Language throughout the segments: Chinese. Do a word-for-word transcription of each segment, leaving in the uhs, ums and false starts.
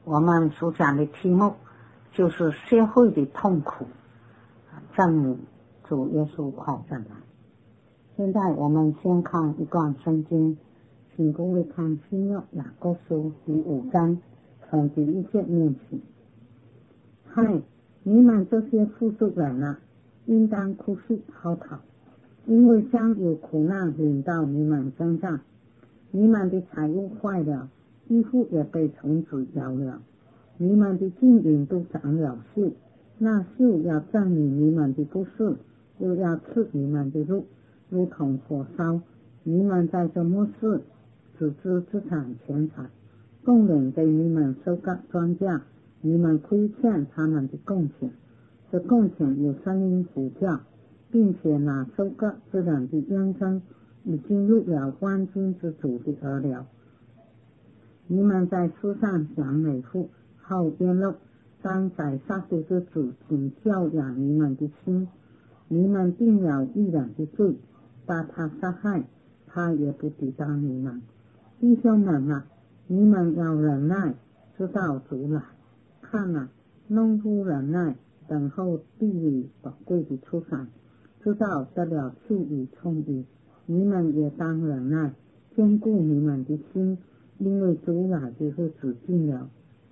我们所讲的题目就是社会的痛苦，证主耶稣快再来。现在我们先看一段圣经，请各位看新约雅各书第五章从第一节念起。嗨，你们这些富足人啊，应当哭泣嚎啕，因为将有苦难临到你们身上。你们的财物坏了，衣服也被虫子咬了，你们的金银都长了锈，那锈要证明你们的不是，又要吃你们的肉，如同火烧。你们在这末世只知资产钱财，工人给你们收割庄稼，你们亏欠他们的贡献，这贡献有声音呼叫，并且拿收割之人的冤声已经入了万军之主的耳了。你们在世上享美福，好宴乐，当宰杀戮之主请教养你们的心。你们定了义人的罪，把他杀害，他也不抵挡你们。弟兄们啊，你们要忍耐，直到主来。看啊，农夫忍耐，等候地里宝贵的出产，直到得了赐予充裕。你们也当忍耐，坚固你们的心，因为主来的日子近了。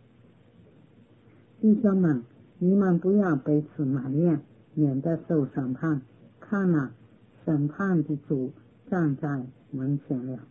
弟兄们，你们不要彼此埋怨，免得受审判。看啊，审判的主站在门前了。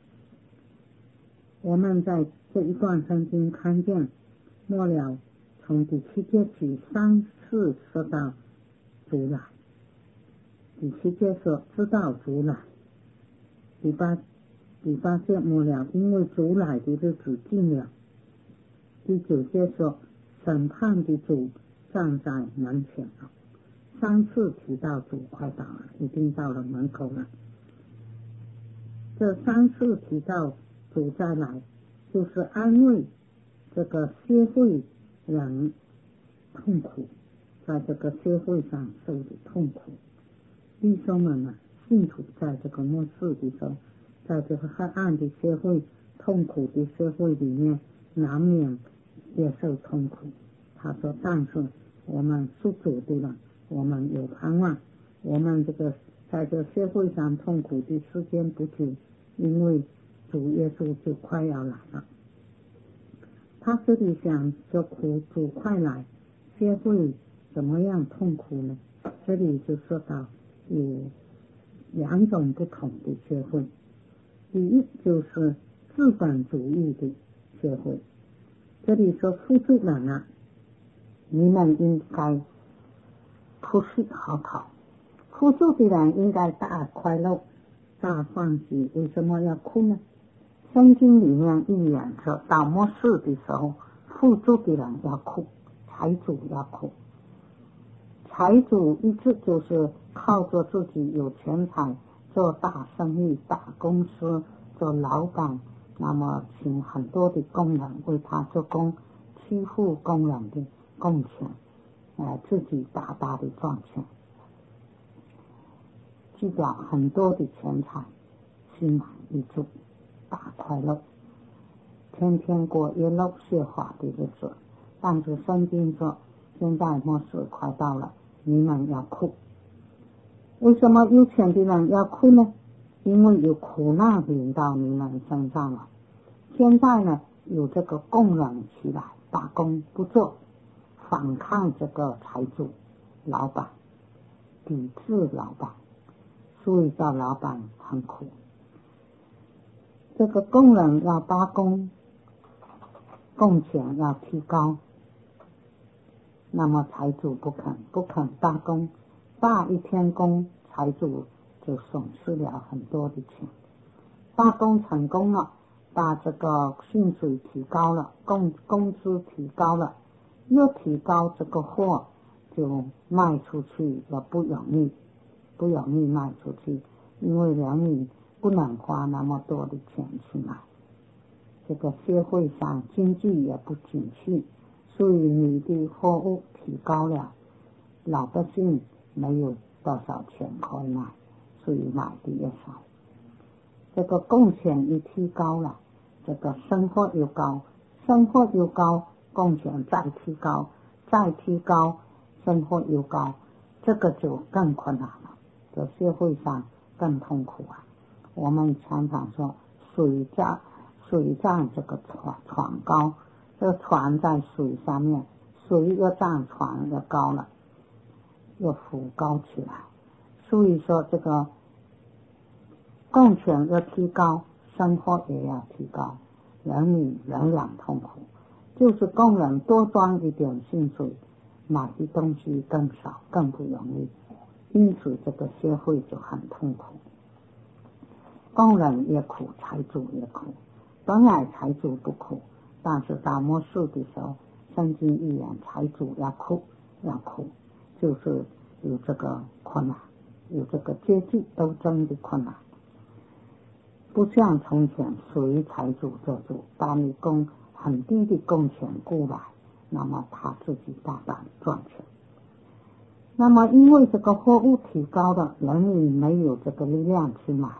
我们在这一段圣经看见，末了从第七节起三次说到主来。第七节说知道主来，第八第八节末了因为主来的日子近了。第九节说审判的主站在门前了。三次提到主快到了，已经到了门口了。这三次提到主再来，就是安慰这个社会人痛苦，在这个社会上受的痛苦。弟兄们啊，信徒在这个末世的时候，在这个黑暗的社会、痛苦的社会里面，难免也受痛苦。他说，但是我们属主的人，我们有盼望。我们这个在这社会上痛苦的时间不久，因为主耶稣就快要来了。他这里想说苦主快来，社会怎么样痛苦呢？这里就说到有两种不同的社会。第一就是资本主义的社会。这里说富足人啊，你们应该哭泣嚎啕。富足的人应该大快乐大欢喜，为什么要哭呢？圣经里面预言说到末世的时候，富足的人要哭，财主要哭。财主一直就是靠着自己有钱财做大生意、大公司、做老板，那么请很多的工人为他做工，欺负工人的工钱，呃，自己大大的赚钱，积攒很多的钱财，心满意足，大快乐，天天过娱乐奢华的日子。但是圣经说，现在末世快到了，你们要哭。为什么有钱的人要哭呢？因为有苦难临到你们身上了。现在呢，有这个工人起来打工不做，反抗这个财主老板，抵制老板，所以叫老板很苦。这个工人要罢工，工钱要提高，那么财主不肯不肯罢工，罢一天工，财主就损失了很多的钱。罢工成功了，把这个薪水提高了，工工资提高了，又提高这个货就卖出去了，不容易不容易卖出去，因为人民不能花那么多的钱去买。这个社会上经济也不景气，所以你的货物提高了，老百姓没有多少钱可以买，所以买的也少。这个工钱一提高了，这个生活又高， 生活又高，贡献再提高，再提高，生活又高，这个就更困难了，在社会上更痛苦啊。我们常常说水涨水涨这个船船高，这个船在水上面，水要涨，船要高了，要浮高起来。所以说这个贡献要提高，生活也要提高，人民仍然痛苦。就是工人多赚一点薪水，买的东西更少，更不容易，因此这个社会就很痛苦。工人也苦，财主也苦。本来财主不苦，但是到末世的时候，圣经预言财主要苦，要苦，就是有这个困难，有这个阶级斗争的困难。不像从前谁财主做主，把你工很低的工钱雇来，那么他自己大胆赚钱。那么因为这个货物提高了，人民没有这个力量去买，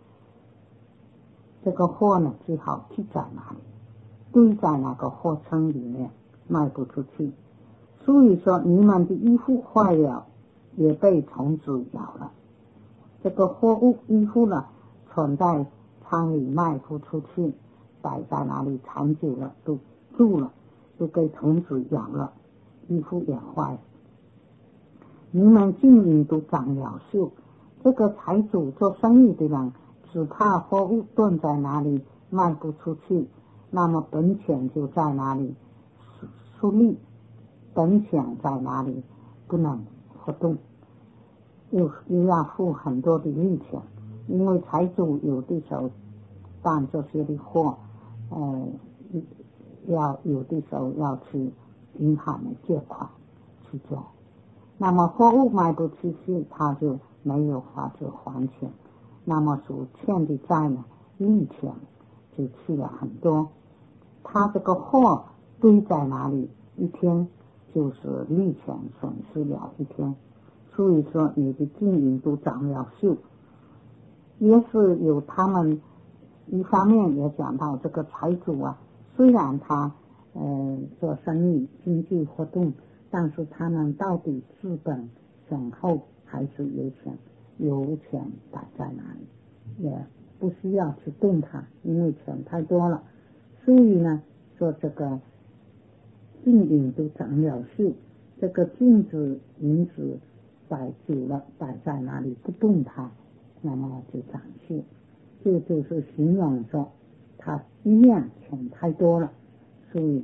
这个货呢只好积在哪里，堆在那个货仓里面，卖不出去。所以说你们的衣服坏了，也被虫子咬了。这个货物衣服呢存在仓里卖不出去，摆在哪里长久了都蛀了，都被虫子咬了，衣服也坏了。你们经营都长了锈，这个财主做生意的人只怕货物囤在哪里卖不出去，那么本钱就在哪里出力，本钱在哪里不能活动，又又要付很多的利钱。因为财主有的时候办这些的货，呃，要有的时候要去银行借款去做，那么货物卖不出去，他就没有法子还钱，那么所欠的债呢，利钱就去了很多。他这个货堆在哪里，一天就是利钱损失了一天。所以说你的经营都长了锈。也是有他们一方面也讲到这个财主啊，虽然他呃做生意经济活动，但是他们到底资本雄厚还是有钱，有钱摆在哪里，也不需要去动它，因为钱太多了。所以呢说这个经营都长了锈，这个镜子银子摆久了摆在哪里不动它，那么就长锈。这就是形容说他一面钱太多了，所以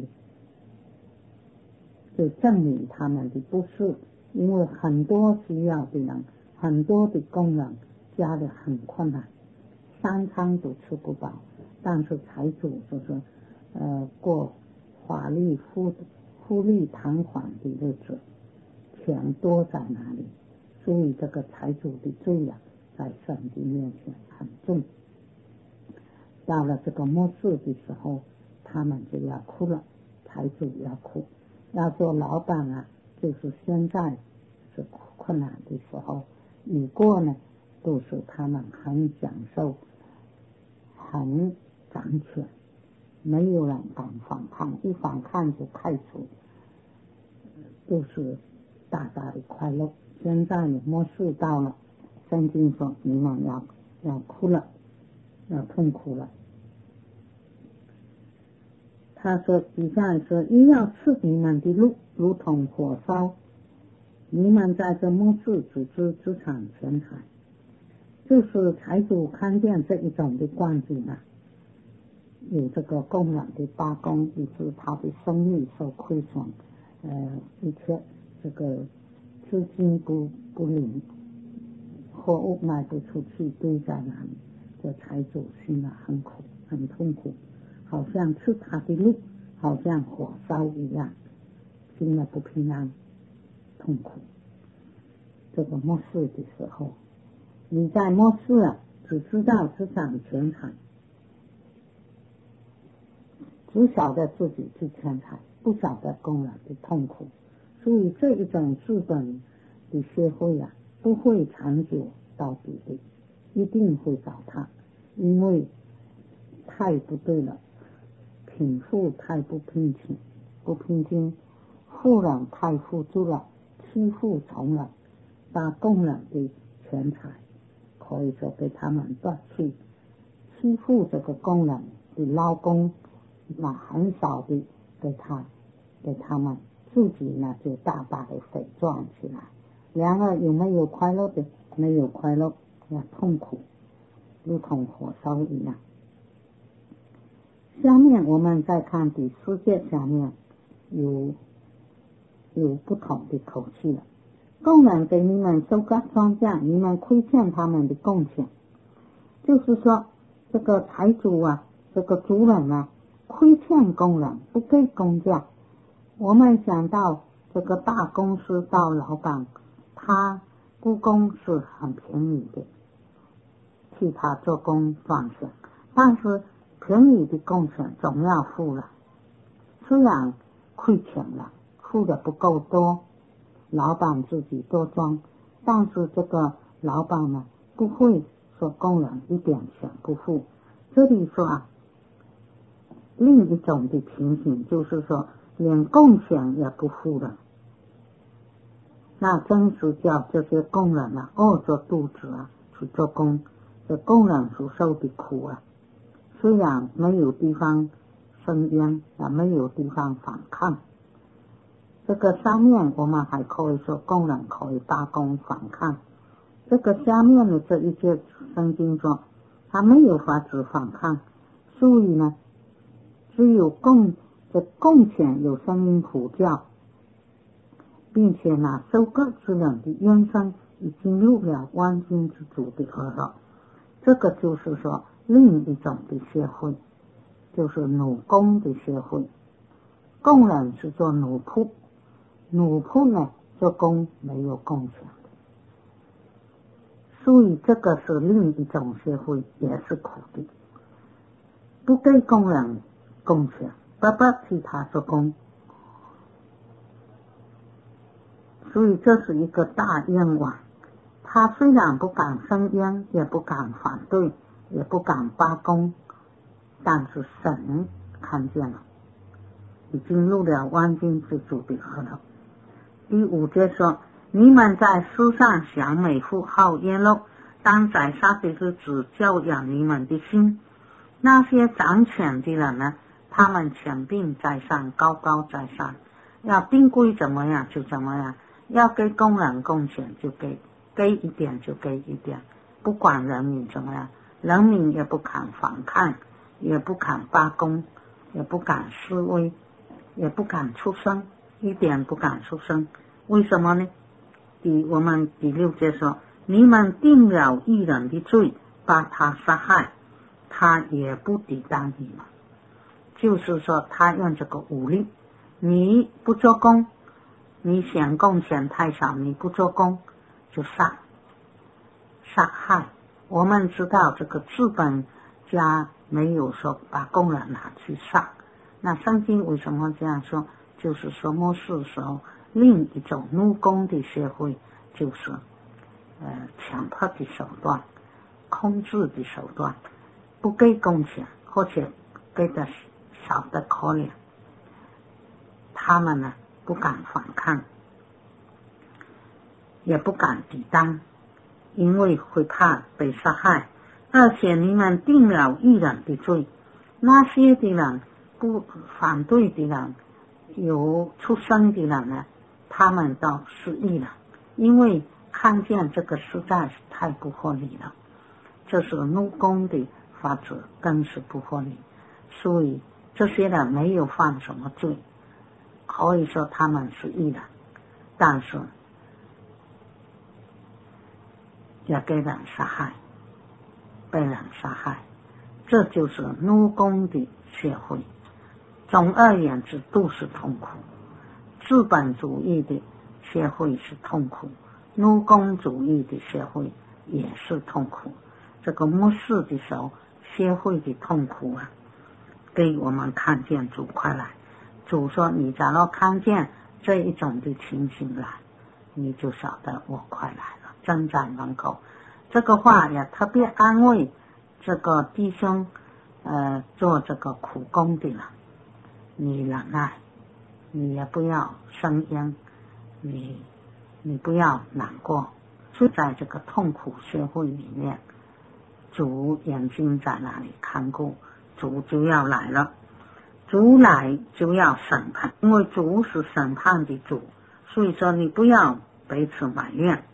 就证明他们的不是，因为很多需要的人，很多的工人家里很困难，三餐都吃不饱，但是财主就是呃过法律富富丽堂皇的日子，钱多在哪里？所以这个财主的罪啊，在上帝面前很重。到了这个末世的时候，他们就要哭了，财主要哭。要做老板啊，就是现在是困难的时候，已过呢都是他们很享受，很掌权，没有人敢反抗，一反抗就开除，都是大大的快乐。现在呢末世到了，圣经说你们要要哭了，要痛苦了。他说底下说又要赐你们的路如同火烧，你们在这末世只知资产钱财。就是财主看见这一种的光景啊，有这个工人的罢工，以致他的生意受亏损，呃，一切这个资金不不灵，货物卖不出去，堆在哪里，这财主心啊很苦很痛苦，好像吃他的路，好像火烧一样，心里不平安，痛苦。这个末世的时候，你在末世啊，只知道资产钱财，只晓得自己去钱财，不晓得工人的痛苦。所以这一种资本的社会啊，不会长久到底的，一定会倒塌，因为太不对了， 贫富太不平均，不平均，富人太富足了，欺负穷人，把工人的钱财可以说被他们夺去，欺负这个工人的劳工，那很少的给他给他们自己呢就大大的被赚起来。然而有没有快乐的？没有快乐，也痛苦，如同火烧一样。下面我们再看第四节，下面有有不同的口气了。工人给你们收割庄稼，你们亏欠他们的贡献，就是说这个财主啊，这个主人啊，亏欠工人，不给工价。我们想到这个大公司到老板，他雇工是很便宜的，替他做工赚钱，但是便宜的工钱总要付了，虽然亏钱了，付的不够多，老板自己多赚，但是这个老板呢不会说工人一点钱不付。这里说啊，另一种的情形就是说连工钱也不付了，那真是叫这些工人啊饿着肚子啊去做工，这工人所受的苦啊，虽然没有地方申冤，也没有地方反抗。这个上面我们还可以说工人可以罢工反抗，这个下面的这一节圣经说他没有法子反抗，所以呢只有工这工钱有声音呼叫，并且呢收割之人的冤声已经入了万军之主的耳朵。这个就是说另一种的社会，就是奴工的社会。工人是做奴仆，奴仆呢做工没有贡献的，所以这个是另一种社会，也是苦的。不给工人贡献，白白替他做工，所以这是一个大冤枉。他虽然不敢声冤，也不敢反对，也不敢罢工，但是神看见了，已经入了万军之主的耳朵。第五节说，你们在世上享美福好宴乐，当宰杀的日子教养你们的心。那些掌权的人呢，他们权柄在上，高高在上，要定规怎么样就怎么样，要给工人贡献就给，给一点就给一点，不管人民怎么样，人民也不敢反抗，也不敢罢工，也不敢示威，也不敢出声，一点不敢出声。为什么呢？第我们第六节说，你们定了义人的罪，把他杀害，他也不抵挡你们。就是说他用这个武力，你不做工，你嫌工钱太少，你不做工就杀杀害。我们知道这个资本家没有说把工人拿去杀，那圣经为什么这样说？就是说末世时候另一种奴工的社会，就是呃强迫的手段，控制的手段，不给工钱，或者给的少的可怜，他们呢不敢反抗，也不敢抵挡，因为会怕被杀害。而且你们定了义人的罪，那些的人不反对的人，有出声的人呢，他们都失忆了，因为看见这个实在是太不合理了，这是奴工的法则，更是不合理。所以这些人没有犯什么罪，可以说他们是义人，但是也给人杀害，被人杀害，这就是奴工的社会。总而言之都是痛苦，资本主义的社会是痛苦，奴工主义的社会也是痛苦。这个末世的时候社会的痛苦啊，给我们看见主快来。主说你假如看见这一种的情形来，你就晓得我快来了，正在门口。这个话也特别安慰这个弟兄呃做这个苦工的人， 你忍耐，你也不要生烟，你你不要难过。就在这个痛苦社会里面，主眼睛在那里看顾，主就要来了，主来就要审判，因为主是审判的主，所以说你不要彼此埋怨，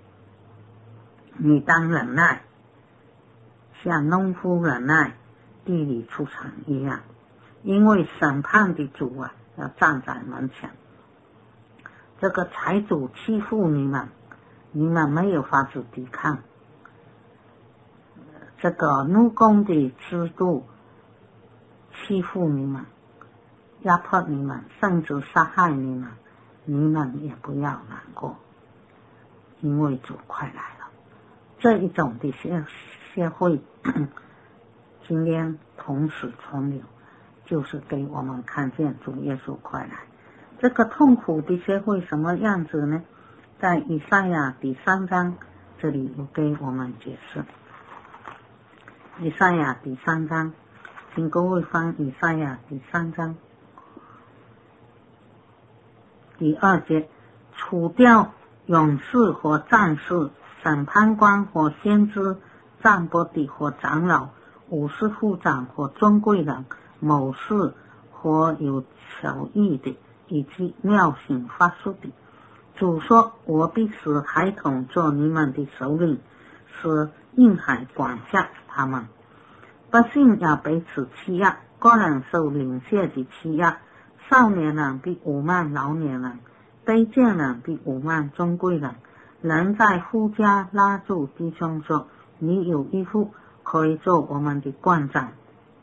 你当忍耐，像农夫忍耐地里出产一样，因为审判的主啊要站在门前。这个财主欺负你们，你们没有法子抵抗，这个奴工的制度欺负你们，压迫你们，甚至杀害你们，你们也不要难过，因为主快来了。这一种的社社会今天同时存留，就是给我们看见主耶稣快来。这个痛苦的社会什么样子呢？在以赛亚第三章这里有给我们解释。以赛亚第三章，请各位翻以赛亚第三章第二节，除掉勇士和战士，审判官和先知，占卜的和长老，武士副长和尊贵人，谋士和有巧艺的，以及妙行法术的。主说，我必使孩童做你们的首领，使婴孩管辖他们。百姓要彼此欺压，个人受领袖的欺压，少年人比侮慢老年人，卑贱人比侮慢尊贵人。人在夫家拉住弟兄说，你有一副可以做我们的官长，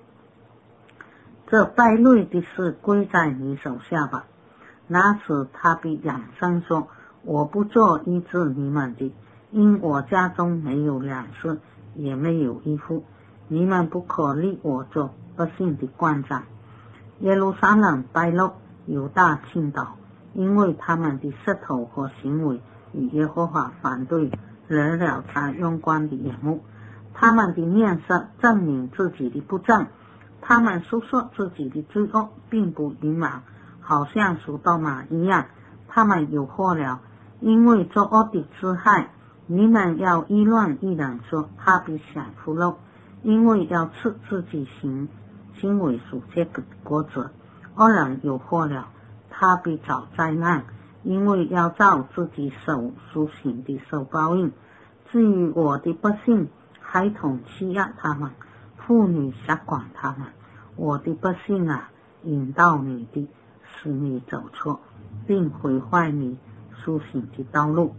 这败类的事归在你手下吧。那时他必扬声说，我不做医治你们的，因我家中没有粮食，也没有衣服，你们不可立我做百姓的官长。耶路撒冷败落，犹大倾倒，因为他们的舌头和行为与耶和华反对，惹了他用光的眼目。他们的面色证明自己的不正，他们诉说自己的罪恶，并不隐瞒，好像属多玛一样。他们有祸了，因为作恶的之害，你们要议论一人说，他必享福乐，因为要吃自己行行为所结的果子。恶人有祸了，他必遭灾难，因为要照自己手所行的受报应。至于我的百姓，孩童欺压他们，妇女辖管他们，我的百姓啊，引导你的，使你走错，并毁坏你所行的道路。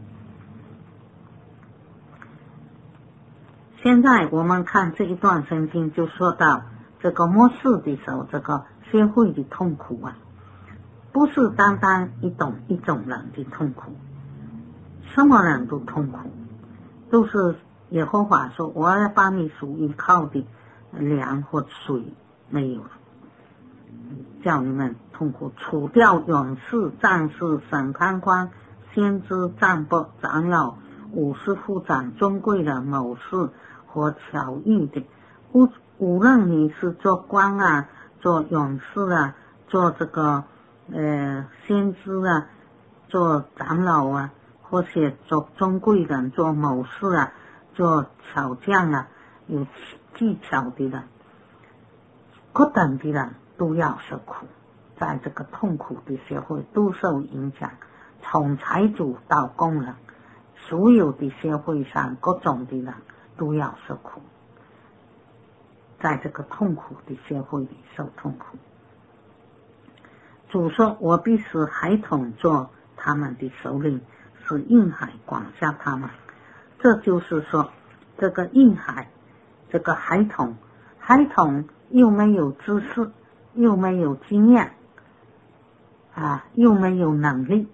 现在我们看这一段圣经，就说到这个末世的时候，这个社会的痛苦啊，不是单单一种一种人的痛苦，什么人都痛苦，都是耶和华说，我要把你所依靠的粮和水没有了，叫你们痛苦。除掉勇士、战士、审判官、先知、占卜、长老、武士副长、尊贵的谋士和巧艺的，无无论你是做官啊，做勇士啊，做这个呃先知啊，做长老啊，或者做尊贵人，做谋士啊，做巧匠啊，有技巧的人，各等的人都要受苦，在这个痛苦的社会都受影响，从财主到工人，所有的社会上各种的人都要受苦，在这个痛苦的社会里受痛苦。主说，我必使孩童做他们的首领，使婴孩管辖他们。这就是说，这个婴孩，这个孩童，孩童又没有知识，又没有经验啊，又没有能力，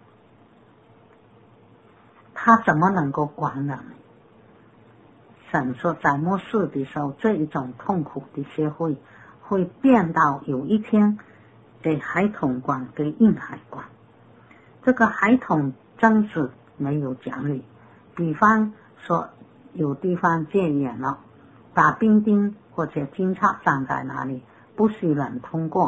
他怎么能够管人呢？神说，在末世的时候，这一种痛苦的社会会变到有一天给孩童管，给婴孩管。这个孩童真是没有奖励，比方说有地方戒严了，把兵丁或者警察站在那里，不许人通过，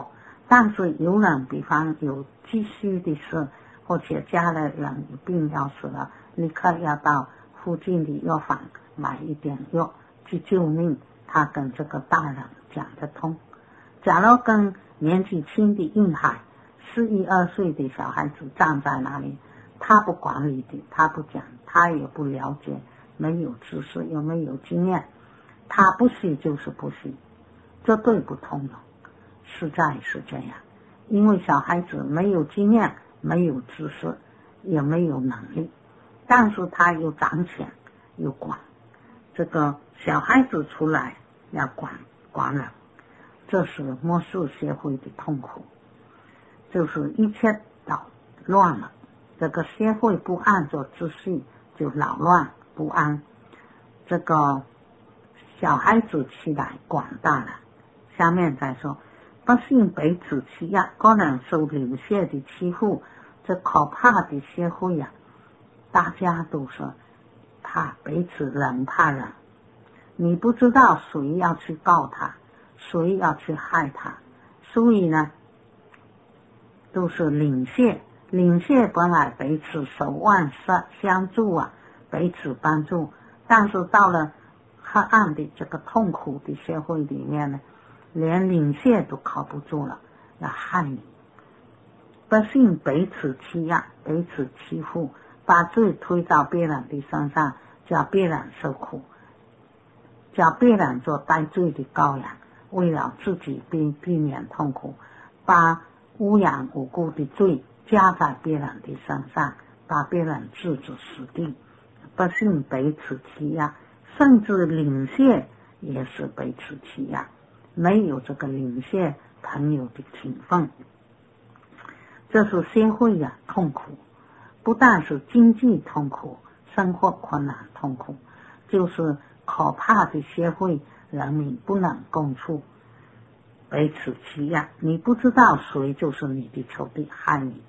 但是有人比方有急需的事，或者家里人有病要死了，立刻要到附近的药房买一点药去救命，他跟这个大人讲得通。假如跟年纪轻的婴孩十一二岁的小孩子站在那里，他不管理的，他不讲，他也不了解，没有知识，又没有经验，他不许就是不许，这对不通的，实在是这样。因为小孩子没有经验，没有知识，也没有能力，但是他有掌权，有管。这个小孩子出来要管管人，这是魔术协会的痛苦，就是一切都乱了，这个协会不按照秩序就扰乱不安，这个小孩子起来管大人。下面再说，百姓彼此欺压，个人受领袖的欺负，这可怕的协会呀、啊，大家都说怕彼此人怕人，你不知道谁要去告他，谁要去害他，所以呢都是领袖领袖本来彼此手腕相助啊，彼此帮助，但是到了黑暗的这个痛苦的社会里面呢，连领袖都靠不住了，要害你。百姓彼此欺压，彼此欺负，把罪推到别人的身上，叫别人受苦，叫别人做带罪的羔羊，为了自己避避免痛苦，把无缘无故的罪加在别人的身上，把别人置之死地。百姓彼此欺压，甚至领袖也是彼此欺压，没有这个领袖朋友的情分。这是社会呀、啊、痛苦，不但是经济痛苦，生活困难痛苦，就是可怕的社会，人民不能共处，彼此欺压，你不知道谁就是你的仇敌，害你。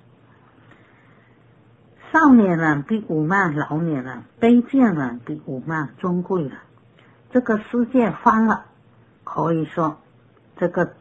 少年人比武慢老年人，卑贱人比武慢尊贵人。这个世界翻了，可以说这个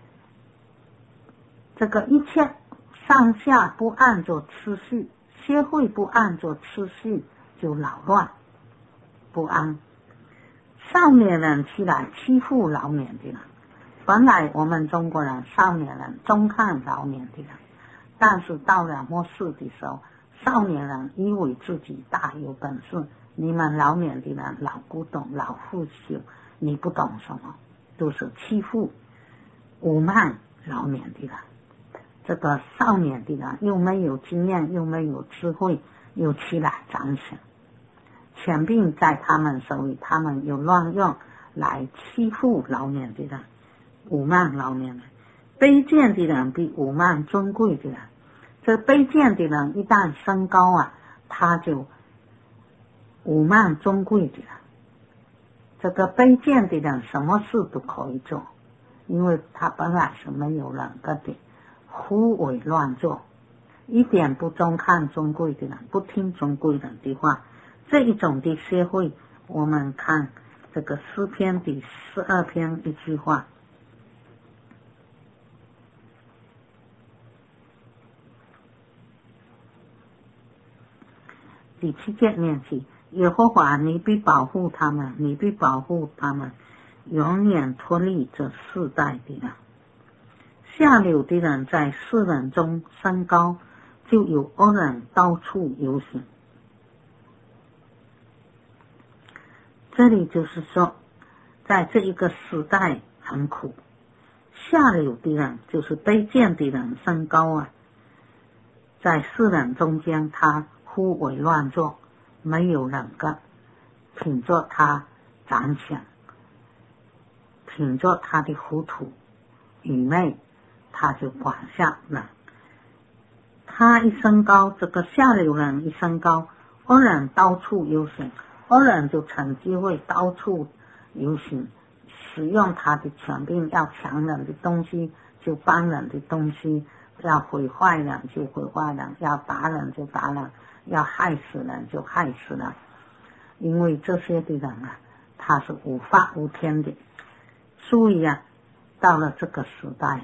这个一切上下不按照次序，社会不按照次序，就扰乱不安。少年人起来欺负老年的人，本来我们中国人少年人中看老年的人，但是到了末世的时候，少年人以为自己大有本事，你们老年的人老古董老腐朽，你不懂什么，都是欺负侮慢老年的人。这个少年的人又没有经验，又没有智慧，又起来掌权，权柄在他们手里，他们又乱用来欺负老年的人，侮慢老年人。卑贱的人比侮慢尊贵的人，这卑贱的人一旦升高啊，他就侮慢尊贵的人。这个卑贱的人什么事都可以做，因为他本来是没有人格的，胡为乱做，一点不中看尊贵的人，不听尊贵人的话。这一种的社会，我们看这个诗篇第十二篇一句话，第七节念起，耶和华你必保护他们，你必保护他们，永远脱离这世代的人。下流的人在世人中升高，就有恶人到处游行。这里就是说，在这一个时代很苦，下流的人就是卑贱的人升高啊，在世人中间他胡为乱作，没有人格，凭着他掌权，凭着他的糊涂愚昧，他就管下人。他一升高，这个下流人一升高，恶人到处游行，恶人就趁机会到处游行，使用他的权柄，要抢人的东西就帮人的东西，要毁坏人就毁坏人，要打人就打人，要害死人就害死人。因为这些的人啊，他是无法无天的，所以啊，到了这个时代啊，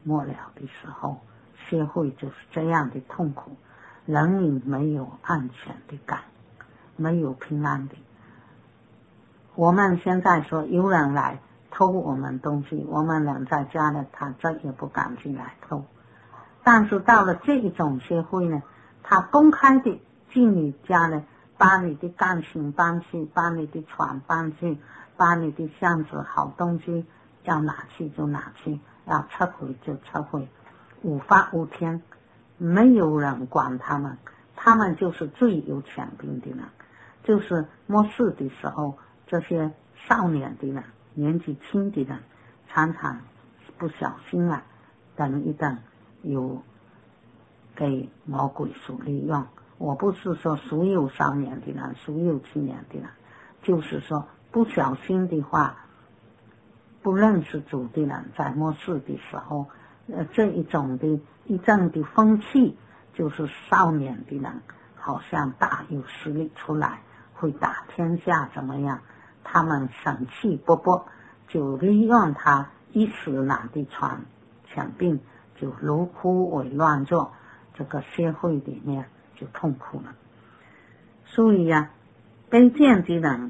末了的时候，社会就是这样的痛苦，人民没有安全的感，没有平安的。我们现在说有人来偷我们东西，我们人在家里他这也不敢进来偷，但是到了这一种社会呢，他公开的进你家里，把你的钢琴搬去，把你的床搬去，把你的箱子好东西要拿去就拿去，要撤回就撤回，无法无天，没有人管他们，他们就是最有权柄的人。就是末世的时候，这些少年的人，年纪轻的人，常常不小心啊，等一等有给魔鬼所利用。我不是说所有少年的人，所有青年的人，就是说不小心的话，不认识主的人，在末世的时候，呃，这一种的一阵的风气，就是少年的人好像大有实力出来，会打天下怎么样？他们神气勃勃，就利用他一时拿的权权柄，就如虎为乱作，这个社会里面就痛苦了。所以呀、啊，卑贱的人、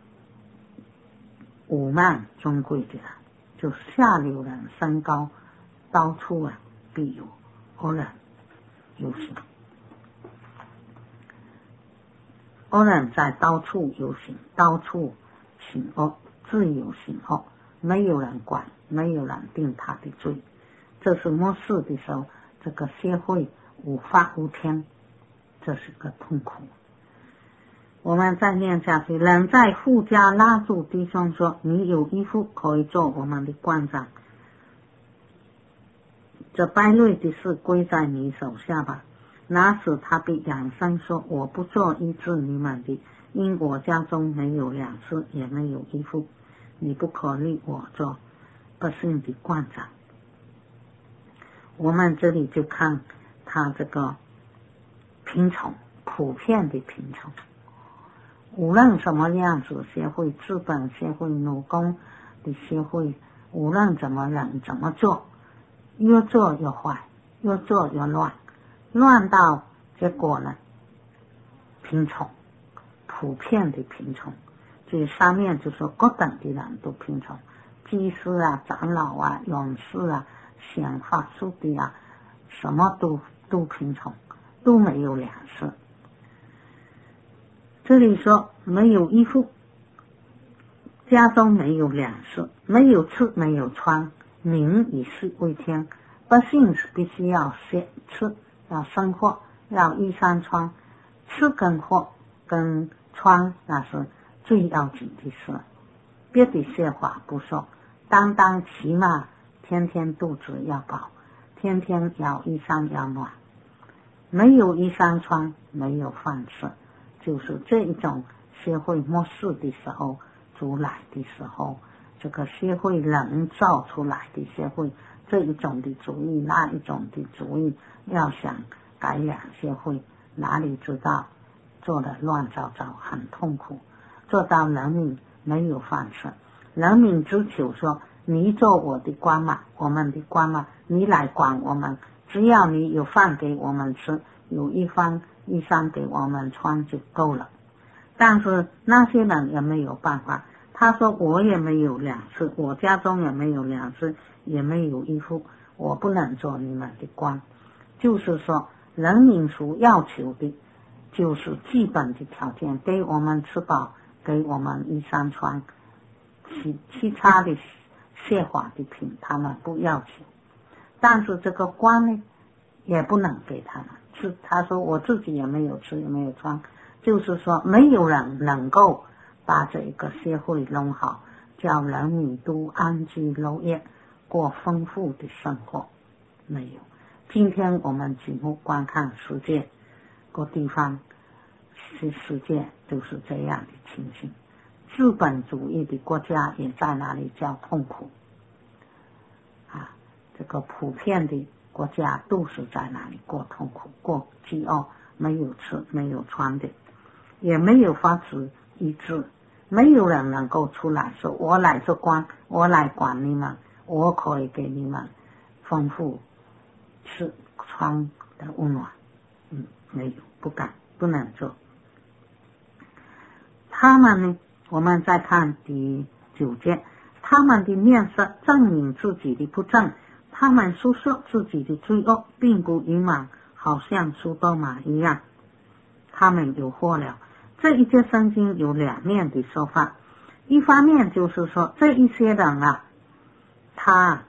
傲慢尊贵的人，就下流人升高，到处啊必有恶人游行。恶人在到处游行，到处行恶，自由行恶，没有人管，没有人定他的罪。这是末世的时候，这个社会无法无天，这是个痛苦。我们再念下去，人在富家拉住弟兄说，你有衣服可以做我们的官长，这败类的事归在你手下吧。那时他必扬声说，我不做医治你们的，因我家中没有粮食，也没有衣服，你不可立我做百姓的官长。我们这里就看他这个贫穷，普遍的贫穷，无论什么样子社会，资本社会、奴工的社会，无论怎么人怎么做，越做越坏，越做越乱，乱到结果呢，贫穷，普遍的贫穷。这上面就说各等的人都贫穷，祭司啊、长老啊、勇士啊、显法术的啊，什么都都贫穷，都没有粮食。这里说没有衣服，家中没有粮食，没有吃没有穿，民以食为天。百姓是必须要吃，要生活，要衣衫穿，吃跟活跟穿那是最要紧的事。别的些话不说，单单起码天天肚子要饱，天天要衣衫要暖。没有衣衫穿，没有饭吃，就是这一种社会末世的时候，主来的时候，这个社会人造出来的社会，这一种的主义，那一种的主义，要想改良社会，哪里知道做得乱糟糟，很痛苦，做到人民没有饭吃，人民只求说，你做我的官嘛，我们的官嘛，你来管我们，只要你有饭给我们吃，有一番衣衫给我们穿就够了。但是那些人也没有办法，他说我也没有粮食，我家中也没有粮食，也没有衣服，我不能做你们的官。就是说人民所要求的就是基本的条件，给我们吃饱，给我们衣衫穿，其其他的奢华的品他们不要求。但是这个官呢也不能给他们吃，他说我自己也没有吃也没有穿，就是说没有人能够把这个社会弄好，叫人民都安居乐业，过丰富的生活，没有。今天我们举目观看世界各地方，世世界都是这样的情形。资本主义的国家也在那里叫痛苦啊，这个普遍的国家都是在那里过痛苦，过饥饿，没有吃没有穿的，也没有法子医治，没有人能够出来说我来做官，我来管你们，我可以给你们丰富吃穿的温暖，嗯，没有，不敢，不能做。他们呢，我们再看第九节，他们的面色证明自己的不正，他们诉说自己的罪恶，并不隐瞒，好像苏多玛一样。他们有祸了。这一节圣经有两面的说法，一方面就是说这一些人啊，他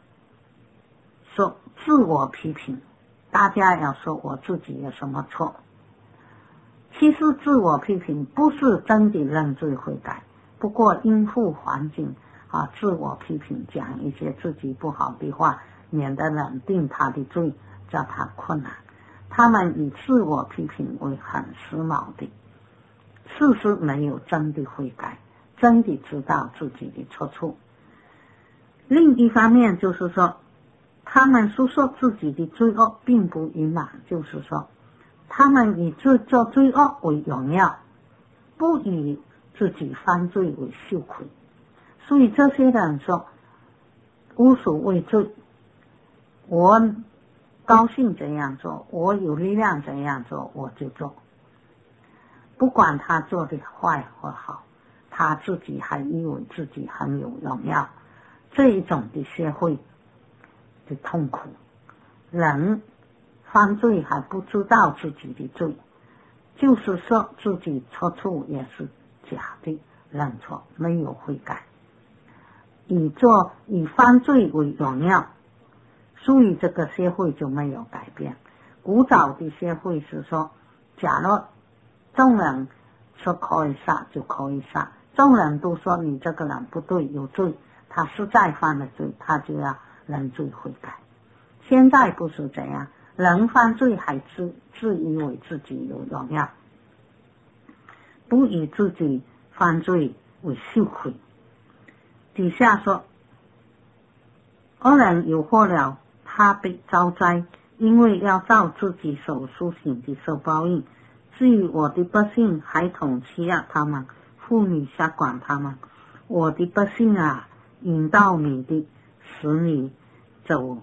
说自我批评，大家要说我自己有什么错。其实自我批评不是真的认罪悔改，不过应付环境啊，自我批评讲一些自己不好的话，免得人定他的罪，叫他困难。他们以自我批评为很时髦的，事实没有真的悔改，真的知道自己的错处。另一方面就是说，他们诉说自己的罪恶并不隐瞒，就是说他们以做做罪恶为荣耀，不以自己犯罪为羞愧。所以这些人说无所畏罪，我高兴怎样做，我有力量怎样做我就做，不管他做的坏或好，他自己还以为自己很有荣耀。这一种的社会的痛苦，人犯罪还不知道自己的罪，就是说自己错处也是假的，认错没有悔改，以做以犯罪为荣耀，所以这个社会就没有改变。古早的社会是说，假如众人说可以杀就可以杀，众人都说你这个人不对有罪，他实在犯了罪，他就要认罪悔改。现在不是这样，人犯罪还自自以为自己有荣耀，不以自己犯罪为羞愧。底下说，恶人有祸了，他被遭灾，因为要照自己所苏醒的受报应。至于我的百姓，孩童欺压他们，妇女瞎管他们。我的百姓啊，引导你的，使你走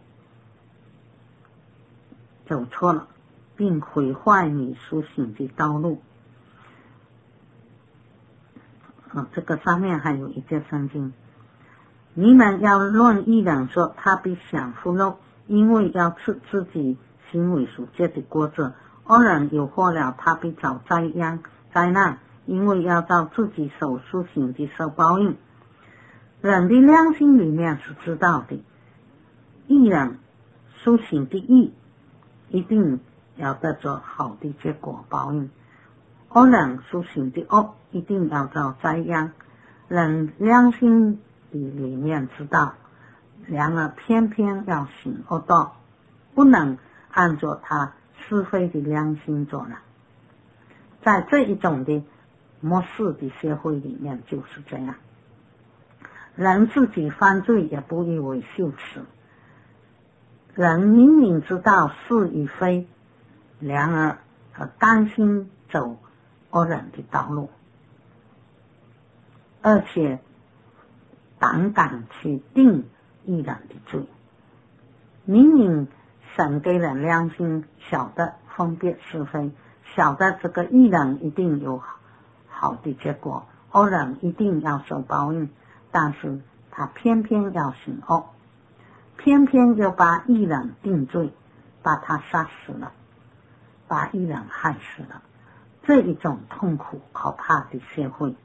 走错了，并毁坏你苏醒的道路。啊，这个上面还有一节圣经，你们要论义人说，他必享福乐，因为要吃自己行为所结的果子。恶人有祸了，他必遭灾殃灾难，因为要照自己所苏醒的受报应。人的良心里面是知道的，义人苏醒的义一定要得着好的结果报应，恶人苏醒的恶一定要遭灾殃。人良心的里面知道，然而偏偏要行恶道，不能按照他是非的良心做了。在这一种的末世的社会里面就是这样，人自己犯罪也不以为羞耻，人明明知道是与非，然而甘心走恶人的道路，而且胆敢去定义人的罪。明明神给人良心，晓得分别是非，晓得这个义人一定有好的结果，恶人一定要受报应，但是他偏偏要行恶，偏偏又把义人定罪，把他杀死了，把义人害死了。这一种痛苦可怕的社会，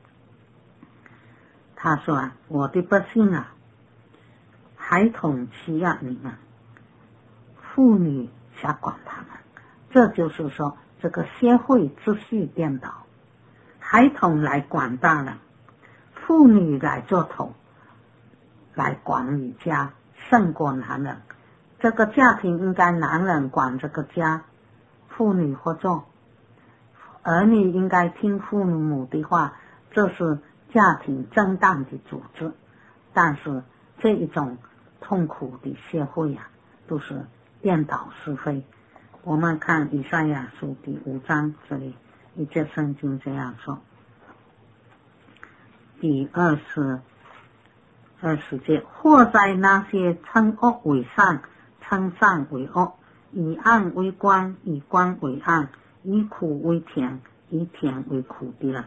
他说啊，我的百姓啊，孩童欺压你们，妇女瞎管他们。这就是说，这个社会秩序颠倒，孩童来管大人，妇女来做头，来管理家，胜过男人。这个家庭应该男人管这个家，妇女合作，儿女应该听父母的话，这是家庭正当的组织。但是这一种痛苦的社会啊，都是颠倒是非。我们看以赛亚书第五章，这里一节圣经这样说，第二十二十节，或在那些称恶为善，称善为恶，以暗为光，以光为暗，以苦为甜，以甜为苦的人；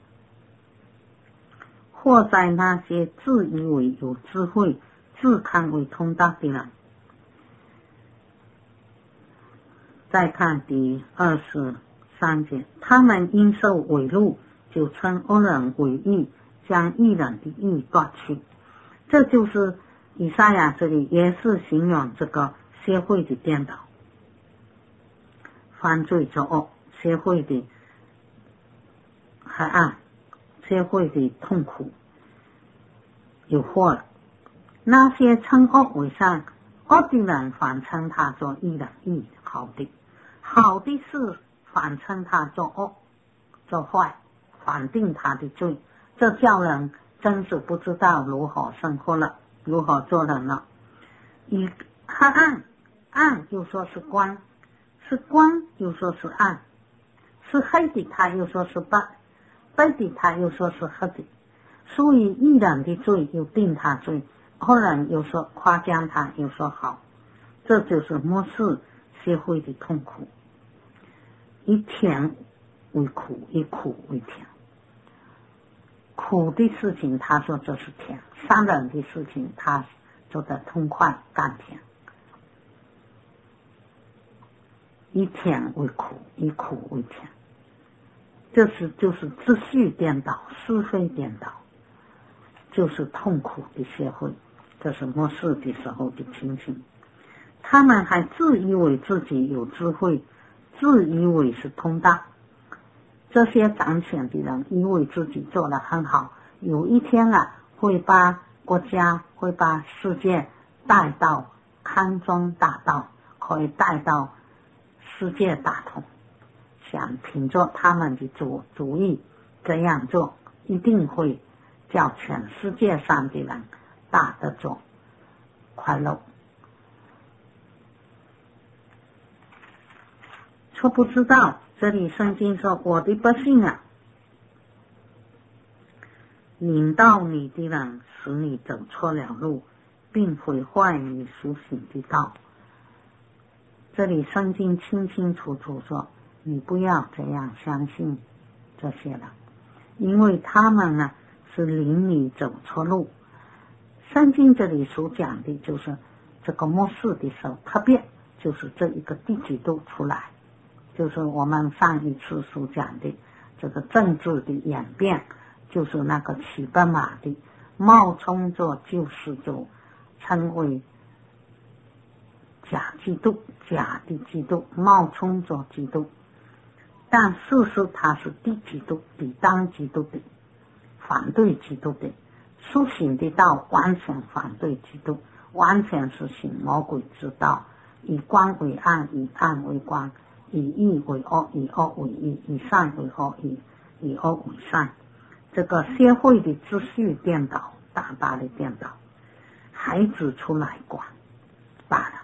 或在那些自以为有智慧，自看为通达的人。再看第二十三节，他们因受贿赂，就称恶人为义，将义人的义夺去。这就是以赛亚这里也是形容这个社会的颠倒，犯罪作恶，社会的黑暗，社会的痛苦有祸了。那些称恶为善，恶的人反称他做义人，义好的，好的是反称他做恶做坏，反定他的罪，这叫人真是不知道如何生活了，如何做人了。以黑暗，暗又说是光，是光又说是暗，是黑的他又说是白，白的他又说是黑的。所以义人的罪又定他罪，恶人又说夸奖他，又说好。这就是末世社会的痛苦，以甜为苦，以苦为甜。苦的事情他说这是甜，伤人的事情他做得痛快甘甜。以甜为苦，以苦为甜，这是就是秩序颠倒，是非颠倒，就是痛苦的社会。这是末世的时候的情形。他们还自以为自己有智慧，自以为是通达。这些掌权的人以为自己做得很好，有一天啊，会把国家，会把世界带到康庄大道，可以带到世界大同。想凭着他们的主主意这样做，一定会叫全世界上的人大得着快乐。却不知道这里圣经说，我的百姓啊，引导你的人使你走错了路，并毁坏你所行的道。这里圣经清清楚楚说，你不要这样相信这些人，因为他们呢是领你走错路。圣经这里所讲的就是这个末世的时候，特别就是这一个第几度出来，就是我们上一次所讲的这个政治的演变，就是那个骑白马的冒充着救世主，称为假基督，假的基督，冒充着基督，但事实他是敌基督，抵挡基督的，反对基督的，苏醒的道完全反对基督，完全是行魔鬼之道，以光为暗，以暗为光，以义为恶，以恶为义，以善为恶，以以恶为善。这个社会的秩序颠倒，大大的颠倒，孩子出来管罢了，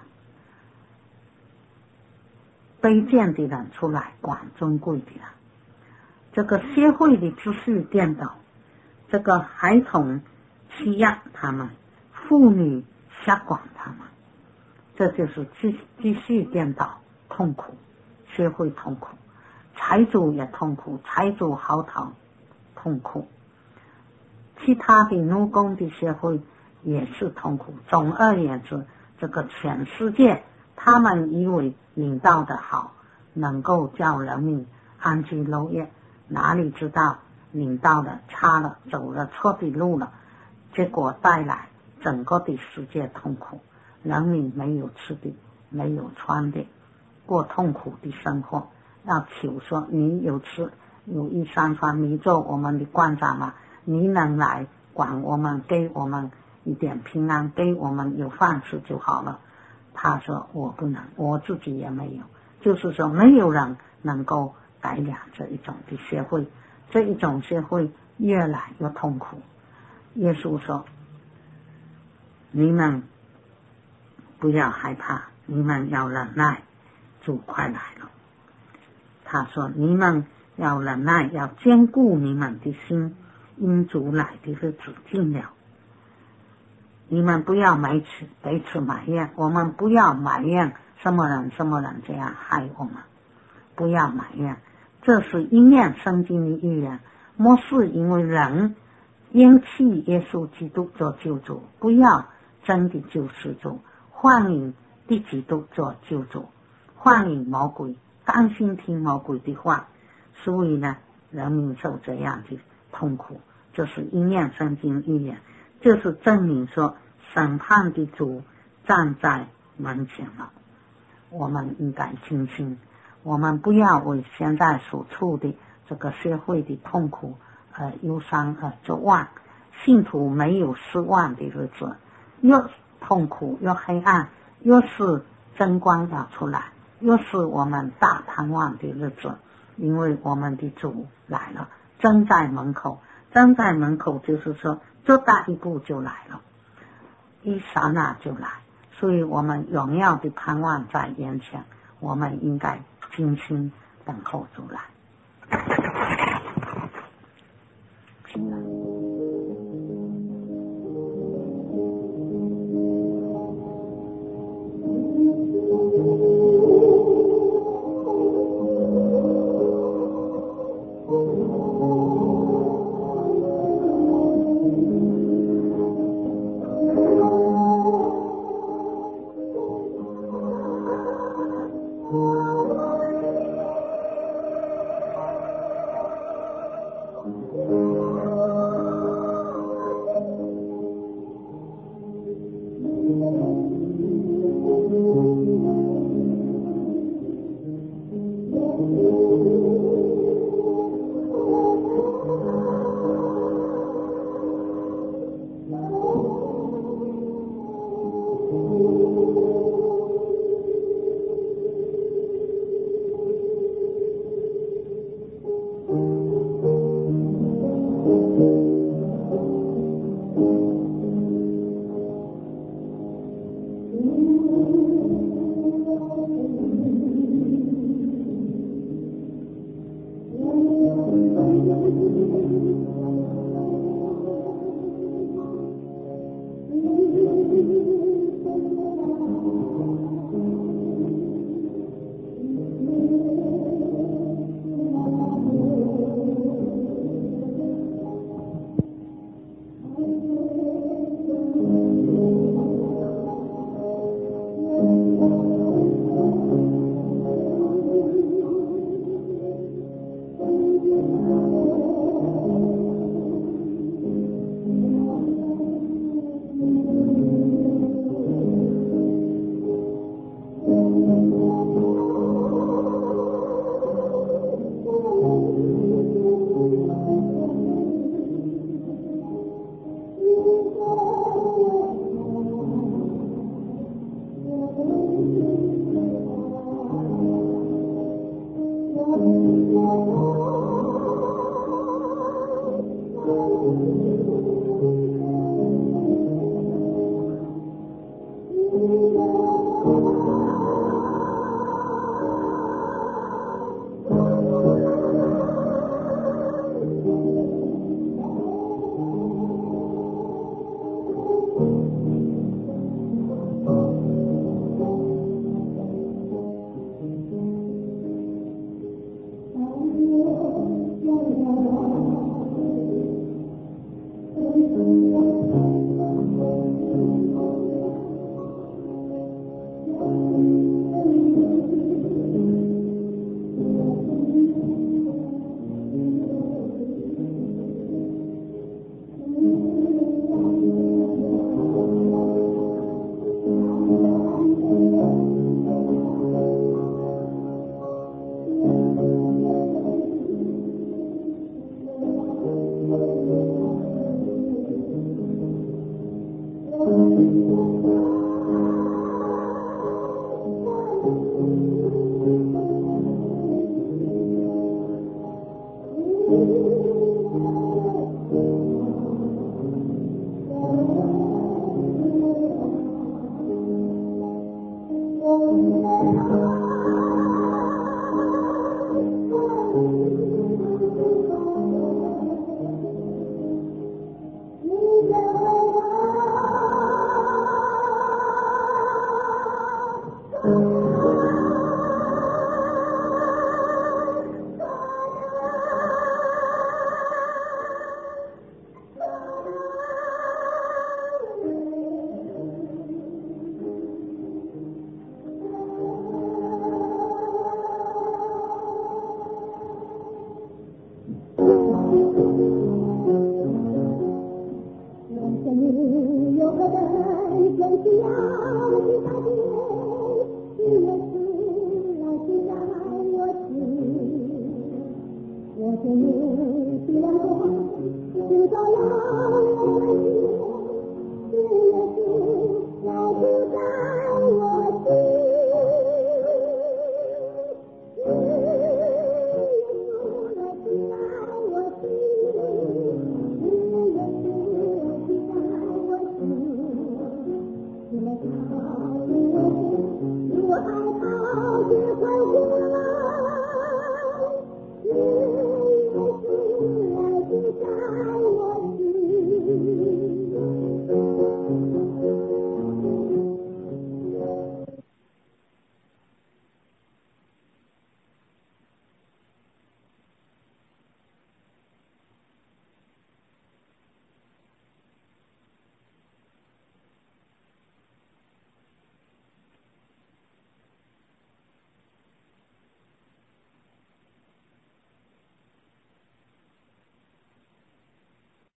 卑贱的人出来管尊贵的人。这个社会的秩序颠倒，这个孩童欺压他们，妇女瞎管他们，这就是秩序颠倒，痛苦，社会痛苦，财主也痛苦，财主嚎啕痛苦，其他的奴工的社会也是痛苦。总而言之，这个全世界他们以为领导的好，能够叫人民安居乐业，哪里知道领导的差了，走了错的路了，结果带来整个的世界痛苦，人民没有吃的，没有穿的，过痛苦的生活。要求说你有吃有衣衫穿，你做我们的官长嘛，你能来管我们，给我们一点平安，给我们有饭吃就好了。他说我不能，我自己也没有，就是说没有人能够改良这一种的社会，这一种社会越来越痛苦。耶稣说，你们不要害怕，你们要忍耐，主快来了。他说你们要忍耐，要坚固你们的心，因主来的日子近了。 你们不要每次彼此埋怨，我们不要埋怨什么人什么人这样害我们，不要埋怨，这是因念圣经的预言，莫是因为人因弃耶稣基督做救主，不要真的救世主，欢迎的基督做救主，欢迎魔鬼，甘心听魔鬼的话，所以呢人民受这样的痛苦，这是因念圣经预言，就是证明说审判的主站在门前了。我们应该清醒，我们不要为现在所处的这个社会的痛苦呃忧伤而绝望。信徒没有失望的日子，越痛苦越黑暗，越是真光要出来，越是我们大盼望的日子，因为我们的主来了，正在门口，正在门口就是说这大一步就来了，一刹那就来，所以我们荣耀的盼望在眼前，我们应该静心等候主来。